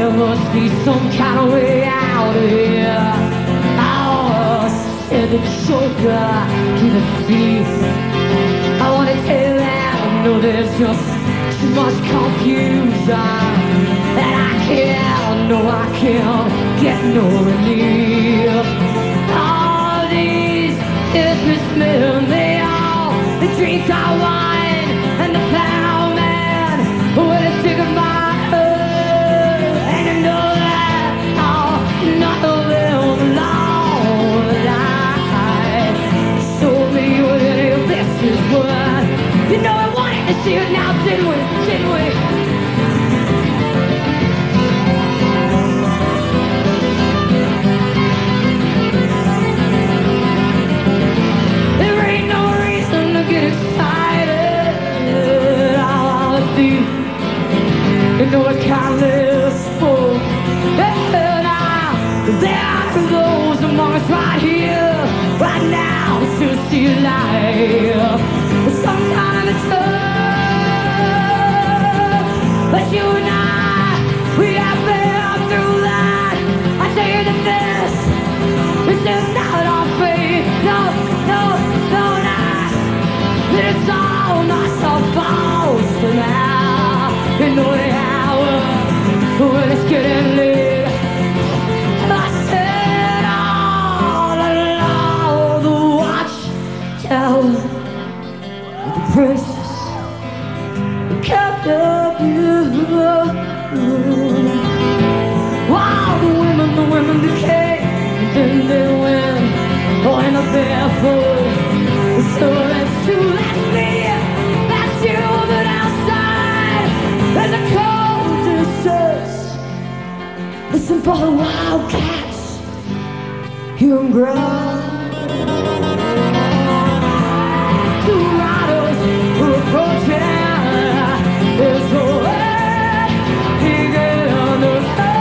There must be some kind of way out of here. Oh, said the joker to the thief. I wanna tell that I know there's just too much confusion, and I can't, no I can't get no relief. All these businessmen, they drink our wine, and the plowman will dig my head, and you know that none of them long lie. Show me what any of this is worth. You know I wanted to see it now, didn't we? Didn't we? There ain't no reason to get excited. All the thief, you know it kindness full. And there are those among us right here, right now, to see life. Some kind of a truth. But you and I, we have been through that. I tell you that this is not our fate. No, no, no, not. It's all not supposed to now. You know the hour when it's getting late. I said all along the watchtower, the princess kept up you. Wow, the women decay, and then they win. Oh, in a barefoot. So that's you, that's me, that's you. But outside, there's a cold distance. Listen for the wildcats, hear them growl. Two riders who are approaching. There's no way to get under.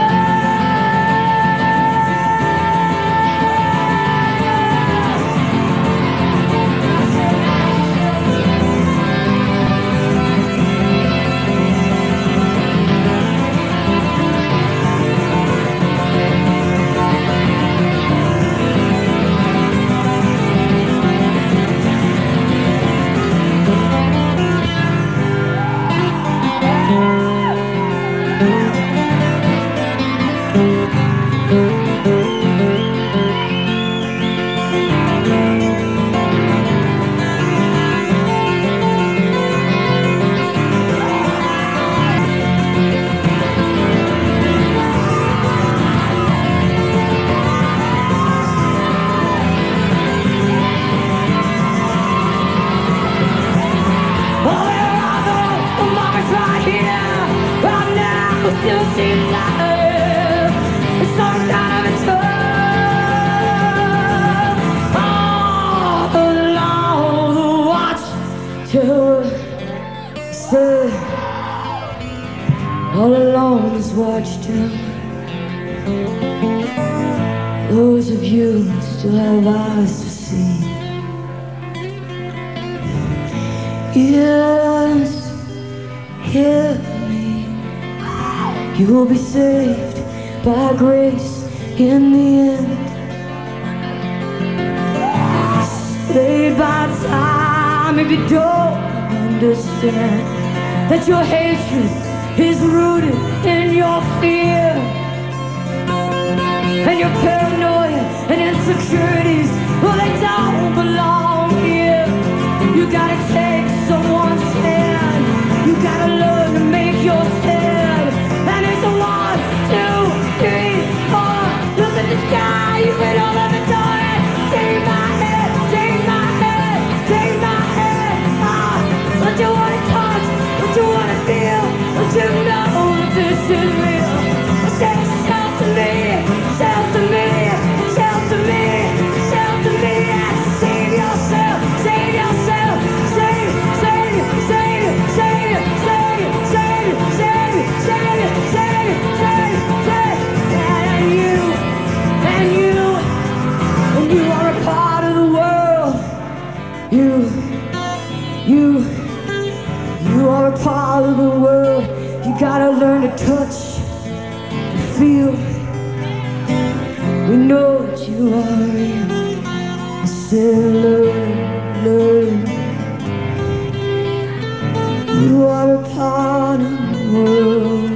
Still seems like it's some kind of a truth. All along the watchtower, said all along this watchtower, those of you who still have eyes to see. Yes, hear me. You will be saved by grace in the end. Saved by time if you don't understand that your hatred is rooted in your fear, and your paranoia and insecurities, well, they don't belong here. You gotta take someone's hand. You gotta learn to make your stand. And it's a 1, 2, 3, 4. Look at the sky, you've been all over the door. Take my head, take my head, take my head. What you wanna touch, what you wanna feel, what you know that this is real. Say shelter me, shelter me, shelter me, shelter me, and save yourself, save yourself, save, save, save, save, save, save, save, save, save, save, save, and you are a part of the world. You are a part of the world. You gotta learn to touch, feel. We know what you are. I said, learn. You are a part of the world.